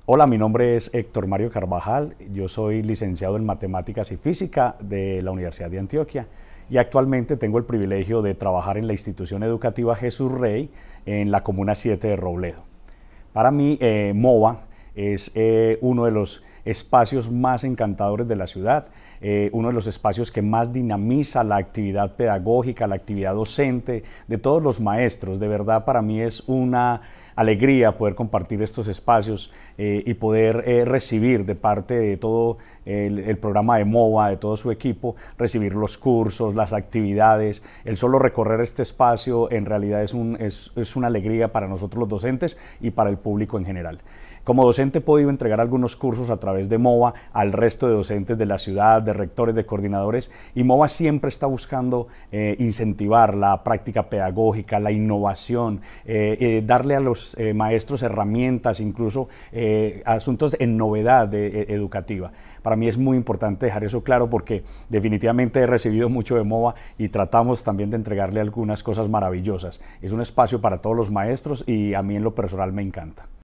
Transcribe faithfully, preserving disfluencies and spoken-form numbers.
Hola, mi nombre es Héctor Mario Carvajal, yo soy licenciado en Matemáticas y Física de la Universidad de Antioquia y actualmente tengo el privilegio de trabajar en la institución educativa Jesús Rey en la Comuna siete de Robledo. Para mí, eh, MOVA es eh, uno de los espacios más encantadores de la ciudad, eh, uno de los espacios que más dinamiza la actividad pedagógica, la actividad docente de todos los maestros. De verdad, para mí es una alegría poder compartir estos espacios eh, y poder eh, recibir de parte de todo el, el programa de MOVA, de todo su equipo, recibir los cursos, las actividades. El solo recorrer este espacio en realidad es, un, es, es una alegría para nosotros los docentes y para el público en general. Como docente he podido entregar algunos cursos a través de MOVA al resto de docentes de la ciudad, de rectores, de coordinadores, y MOVA siempre está buscando eh, incentivar la práctica pedagógica, la innovación, eh, eh, darle a los eh, maestros herramientas, incluso eh, asuntos en novedad de, eh, educativa. Para mí es muy importante dejar eso claro porque definitivamente he recibido mucho de MOVA y tratamos también de entregarle algunas cosas maravillosas. Es un espacio para todos los maestros y a mí en lo personal me encanta.